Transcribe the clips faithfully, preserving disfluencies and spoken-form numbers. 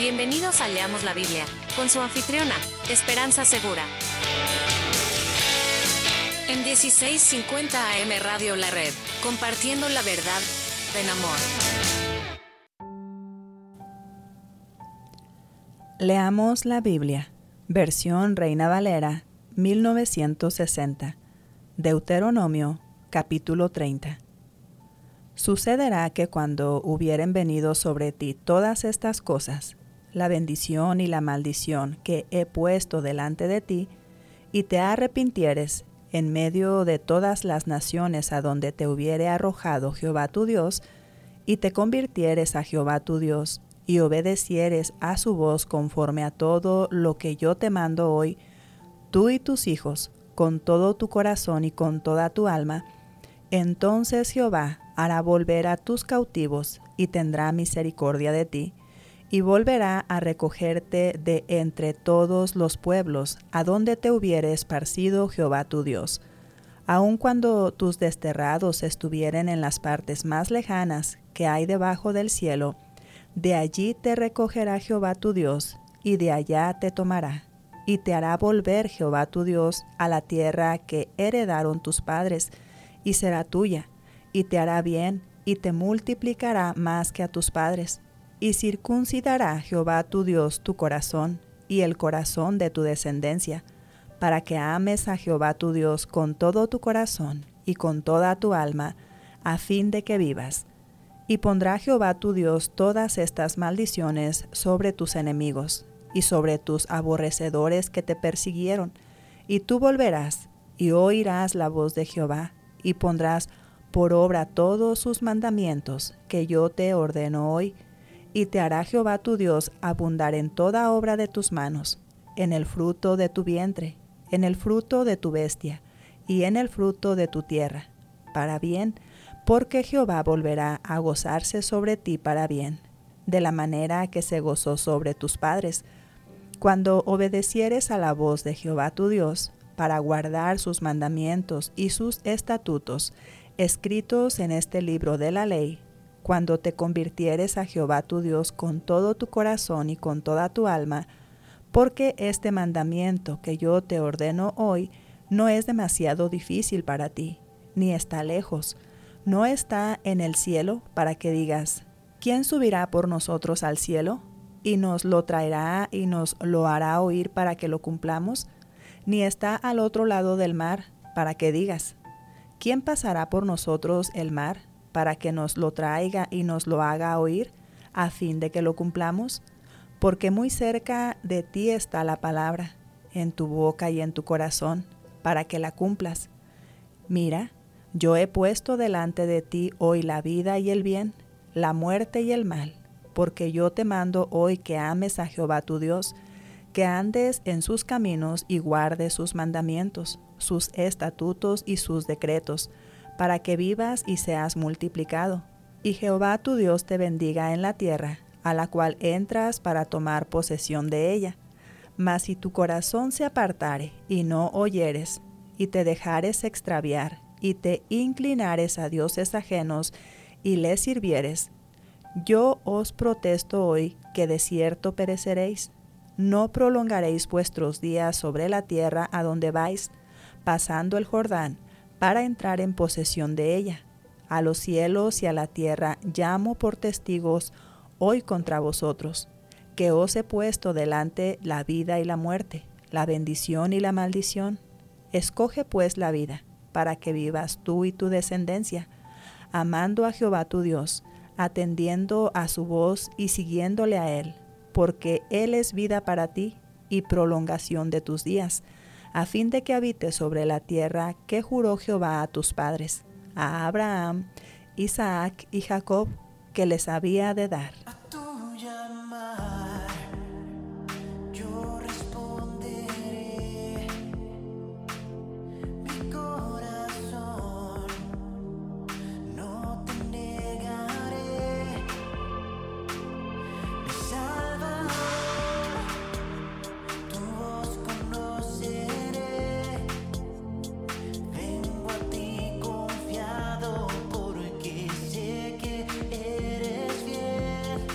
Bienvenidos a Leamos la Biblia, con su anfitriona, Esperanza Segura. En dieciséis cincuenta A M Radio La Red, compartiendo la verdad en amor. Leamos la Biblia, versión Reina Valera, mil novecientos sesenta. Deuteronomio, capítulo treinta. Sucederá que cuando hubieren venido sobre ti todas estas cosas, la bendición y la maldición que he puesto delante de ti, y te arrepintieres en medio de todas las naciones a donde te hubiere arrojado Jehová tu Dios, y te convirtieres a Jehová tu Dios, y obedecieres a su voz conforme a todo lo que yo te mando hoy, tú y tus hijos, con todo tu corazón y con toda tu alma, entonces Jehová hará volver a tus cautivos y tendrá misericordia de ti, y volverá a recogerte de entre todos los pueblos a donde te hubiere esparcido Jehová tu Dios. Aun cuando tus desterrados estuvieren en las partes más lejanas que hay debajo del cielo, de allí te recogerá Jehová tu Dios, y de allá te tomará, y te hará volver Jehová tu Dios a la tierra que heredaron tus padres, y será tuya, y te hará bien, y te multiplicará más que a tus padres. Y circuncidará Jehová tu Dios tu corazón y el corazón de tu descendencia, para que ames a Jehová tu Dios con todo tu corazón y con toda tu alma, a fin de que vivas. Y pondrá Jehová tu Dios todas estas maldiciones sobre tus enemigos y sobre tus aborrecedores que te persiguieron, y tú volverás y oirás la voz de Jehová, y pondrás por obra todos sus mandamientos que yo te ordeno hoy, y te hará Jehová tu Dios abundar en toda obra de tus manos, en el fruto de tu vientre, en el fruto de tu bestia, y en el fruto de tu tierra, para bien, porque Jehová volverá a gozarse sobre ti para bien, de la manera que se gozó sobre tus padres, cuando obedecieres a la voz de Jehová tu Dios, para guardar sus mandamientos y sus estatutos, escritos en este libro de la ley, cuando te convirtieres a Jehová tu Dios con todo tu corazón y con toda tu alma, porque este mandamiento que yo te ordeno hoy no es demasiado difícil para ti, ni está lejos, no está en el cielo para que digas, ¿quién subirá por nosotros al cielo? Y nos lo traerá y nos lo hará oír para que lo cumplamos, ni está al otro lado del mar para que digas, ¿quién pasará por nosotros el mar para que nos lo traiga y nos lo haga oír, a fin de que lo cumplamos? Porque muy cerca de ti está la palabra, en tu boca y en tu corazón, para que la cumplas. Mira, yo he puesto delante de ti hoy la vida y el bien, la muerte y el mal, porque yo te mando hoy que ames a Jehová tu Dios, que andes en sus caminos y guardes sus mandamientos, sus estatutos y sus decretos, para que vivas y seas multiplicado. Y Jehová tu Dios te bendiga en la tierra, a la cual entras para tomar posesión de ella. Mas si tu corazón se apartare y no oyeres, y te dejares extraviar, y te inclinares a dioses ajenos, y les sirvieres, yo os protesto hoy que de cierto pereceréis. No prolongaréis vuestros días sobre la tierra a donde vais, pasando el Jordán, para entrar en posesión de ella. A los cielos y a la tierra llamo por testigos hoy contra vosotros, que os he puesto delante la vida y la muerte, la bendición y la maldición. Escoge pues la vida, para que vivas tú y tu descendencia, amando a Jehová tu Dios, atendiendo a su voz y siguiéndole a él, porque él es vida para ti y prolongación de tus días, a fin de que habites sobre la tierra que juró Jehová a tus padres, a Abraham, Isaac y Jacob, que les había de dar. A tu llamar, yo responderé. Mi corazón no te negaré. Mi Salvador, tu voz conoceré. Vengo a ti confiado porque sé que eres fiel.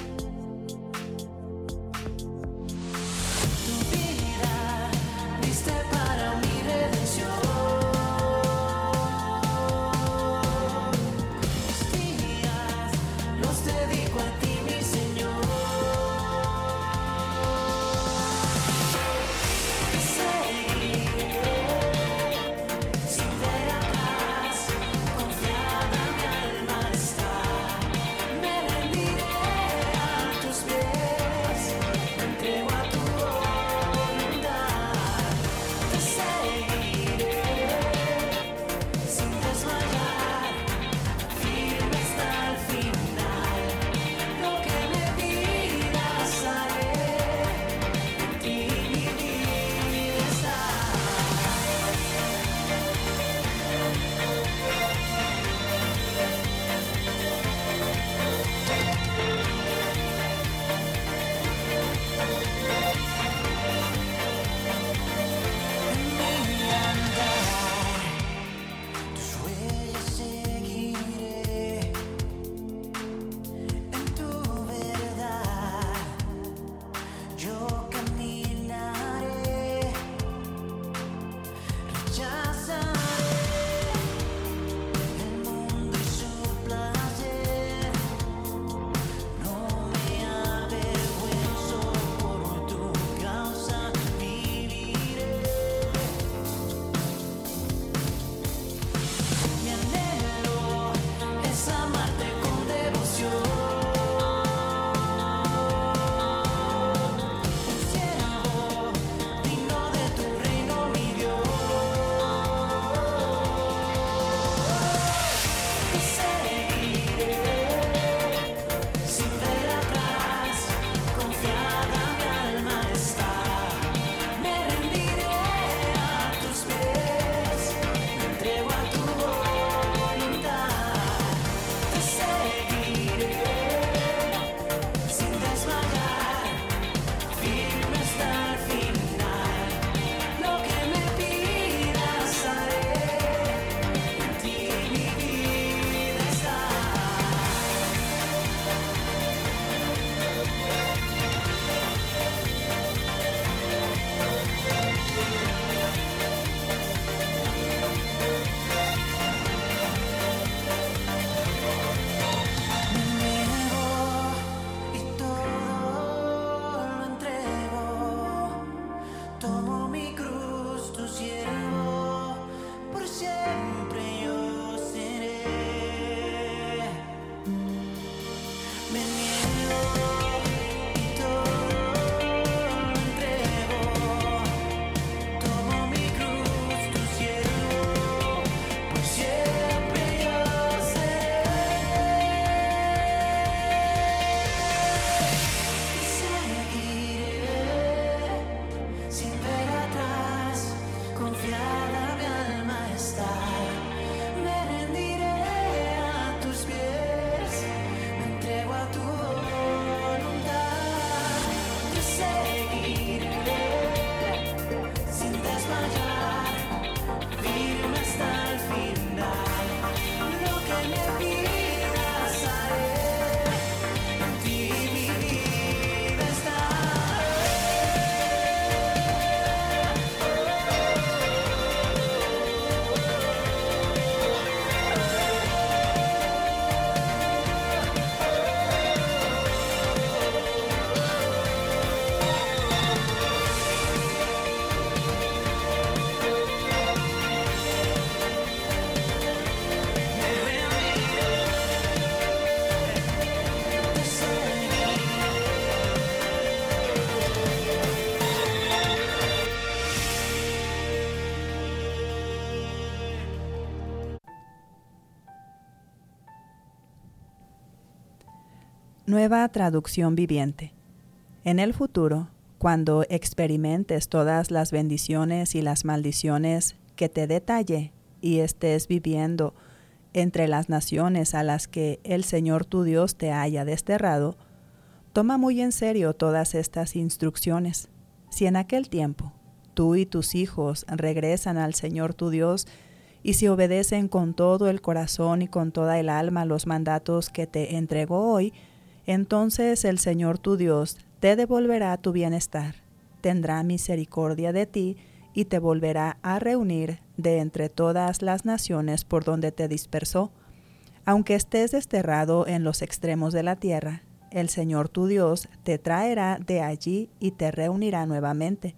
Nueva traducción viviente. En el futuro, cuando experimentes todas las bendiciones y las maldiciones que te detalle y estés viviendo entre las naciones a las que el Señor tu Dios te haya desterrado, toma muy en serio todas estas instrucciones. Si en aquel tiempo tú y tus hijos regresan al Señor tu Dios y si obedecen con todo el corazón y con toda el alma los mandatos que te entregó hoy, entonces el Señor tu Dios te devolverá tu bienestar, tendrá misericordia de ti y te volverá a reunir de entre todas las naciones por donde te dispersó. Aunque estés desterrado en los extremos de la tierra, el Señor tu Dios te traerá de allí y te reunirá nuevamente.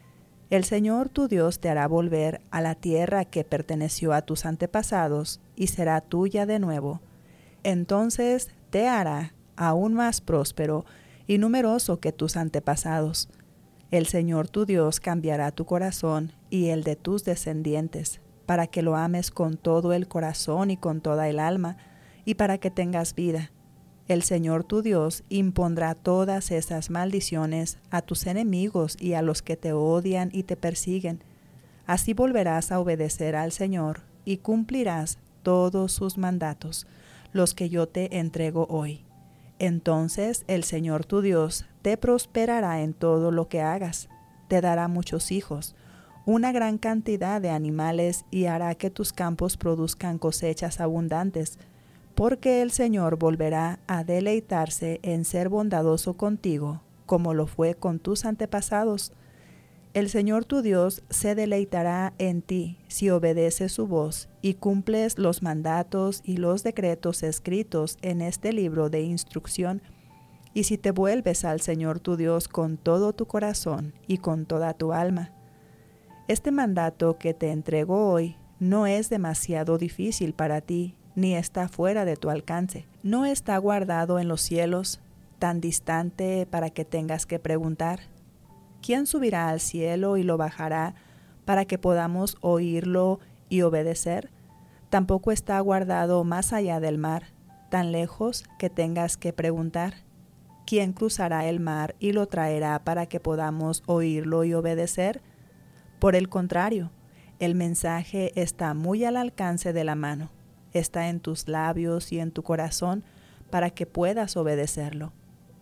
El Señor tu Dios te hará volver a la tierra que perteneció a tus antepasados y será tuya de nuevo. Entonces te hará aún más próspero y numeroso que tus antepasados. El Señor tu Dios cambiará tu corazón y el de tus descendientes, para que lo ames con todo el corazón y con toda el alma, y para que tengas vida. El Señor tu Dios impondrá todas esas maldiciones a tus enemigos y a los que te odian y te persiguen. Así volverás a obedecer al Señor y cumplirás todos sus mandatos, los que yo te entrego hoy. Entonces el Señor tu Dios te prosperará en todo lo que hagas, te dará muchos hijos, una gran cantidad de animales y hará que tus campos produzcan cosechas abundantes, porque el Señor volverá a deleitarse en ser bondadoso contigo, como lo fue con tus antepasados. El Señor tu Dios se deleitará en ti si obedeces su voz y cumples los mandatos y los decretos escritos en este libro de instrucción, y si te vuelves al Señor tu Dios con todo tu corazón y con toda tu alma. Este mandato que te entrego hoy no es demasiado difícil para ti, ni está fuera de tu alcance. No está guardado en los cielos, tan distante para que tengas que preguntar: ¿quién subirá al cielo y lo bajará para que podamos oírlo y obedecer? Tampoco está guardado más allá del mar, tan lejos que tengas que preguntar: ¿quién cruzará el mar y lo traerá para que podamos oírlo y obedecer? Por el contrario, el mensaje está muy al alcance de la mano, está en tus labios y en tu corazón para que puedas obedecerlo.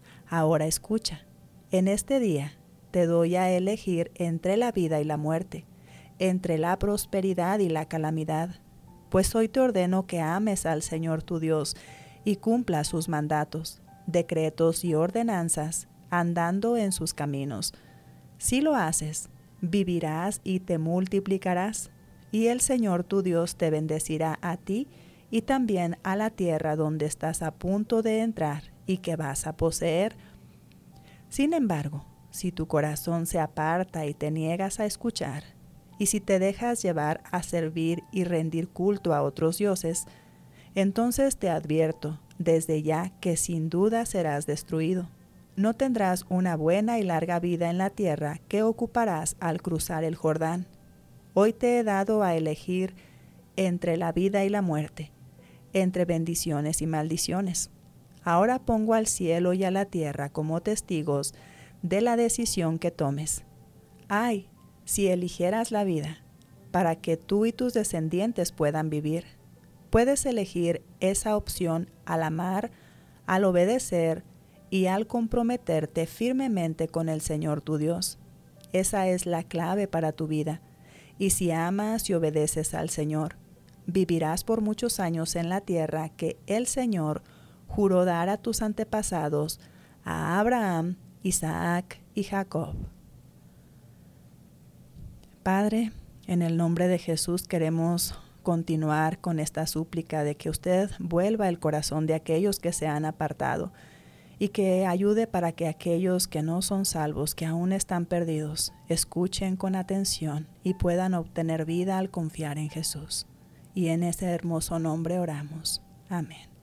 Ahora escucha, en este día te doy a elegir entre la vida y la muerte, entre la prosperidad y la calamidad, pues hoy te ordeno que ames al Señor tu Dios y cumplas sus mandatos, decretos y ordenanzas, andando en sus caminos. Si lo haces, vivirás y te multiplicarás, y el Señor tu Dios te bendecirá a ti y también a la tierra donde estás a punto de entrar y que vas a poseer. Sin embargo, si tu corazón se aparta y te niegas a escuchar, y si te dejas llevar a servir y rendir culto a otros dioses, entonces te advierto desde ya que sin duda serás destruido. No tendrás una buena y larga vida en la tierra que ocuparás al cruzar el Jordán. Hoy te he dado a elegir entre la vida y la muerte, entre bendiciones y maldiciones. Ahora pongo al cielo y a la tierra como testigos de la decisión que tomes. Ay, si eligieras la vida, para que tú y tus descendientes puedan vivir. Puedes elegir esa opción al amar, al obedecer y al comprometerte firmemente con el Señor tu Dios. Esa es la clave para tu vida. Y si amas y obedeces al Señor, vivirás por muchos años en la tierra que el Señor juró dar a tus antepasados, a Abraham, Isaac y Jacob. Padre, en el nombre de Jesús queremos continuar con esta súplica de que usted vuelva el corazón de aquellos que se han apartado y que ayude para que aquellos que no son salvos, que aún están perdidos, escuchen con atención y puedan obtener vida al confiar en Jesús. Y en ese hermoso nombre oramos. Amén.